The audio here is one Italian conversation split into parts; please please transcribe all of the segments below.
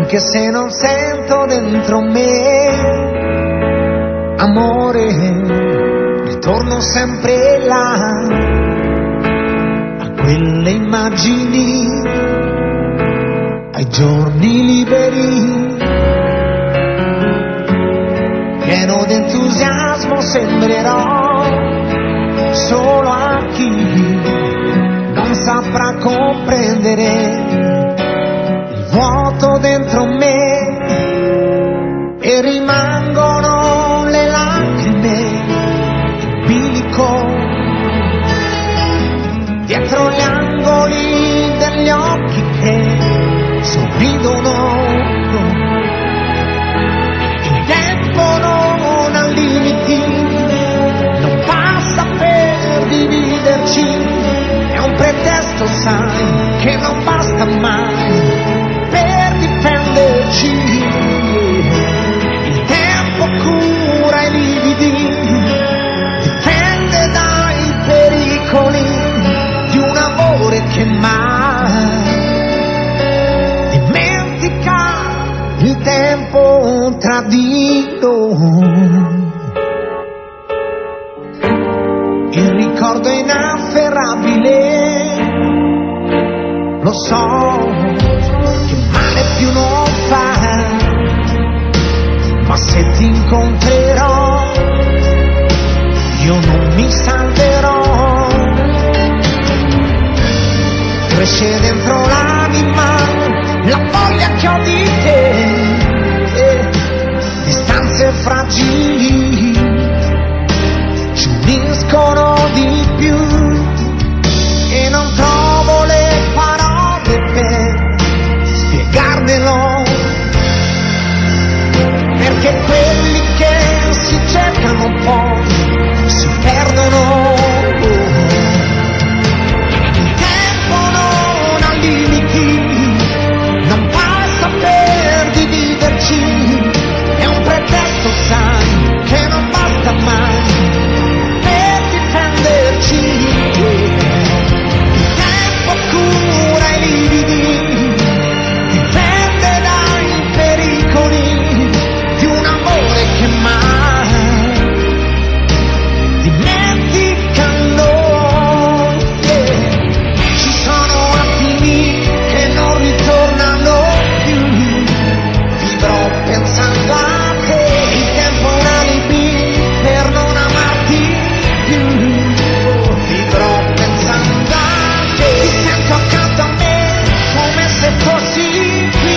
anche se non sento dentro me amore, ritorno sempre là, a quelle immagini, ai giorni liberi, pieno d'entusiasmo sembrerò solo a chi non saprà comprendere il vuoto dentro me, e rimangono le lacrime in bilico dietro gli angoli degli occhi che sorridono. Il tempo non ha limiti, non passa per dividerci, è un pretesto, sai, che non basta mai per difenderci. Il tempo cura i lividi, difende dai pericoli di un amore che mai dimentica il tempo tradito. Il ricordo è inafferrabile, lo so che male più non fa, ma se ti incontrerò io non mi salverò. Cresce dentro l'anima la voglia che ho di te, distanze fragili ci uniscono di più, e non trovo le parole per spiegarmelo, perché quelli che si cercano poi si perdono. Il tempo non ha limiti, non passa per dividerci, è un pretesto, sai, che non basta mai per difenderci. Il tempo cura i lividi, difende dai pericoli di un amore che mai dimenticano. Ci sono attimi che non ritornano più, vivrò pensando a te, il tempo è un alibi per non amarti più. Vivrò pensando a te, ti sento accanto a me come se fossi qui.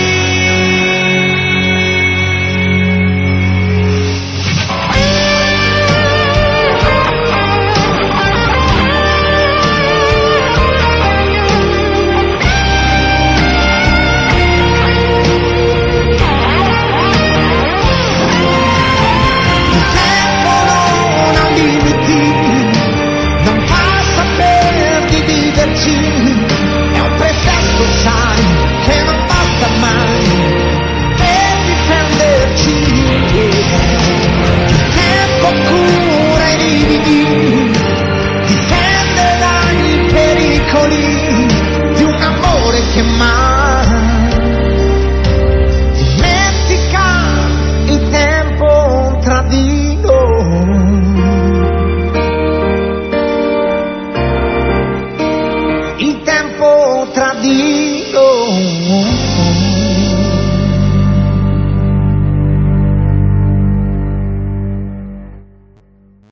Il tempo non ha limiti, non passa per dividerci, è un pretesto, sai, che non basta mai per difenderci. Il tempo cura i lividi, difende dai pericoli di un amore che mai dimentica il tempo tradito. Il tempo tradito.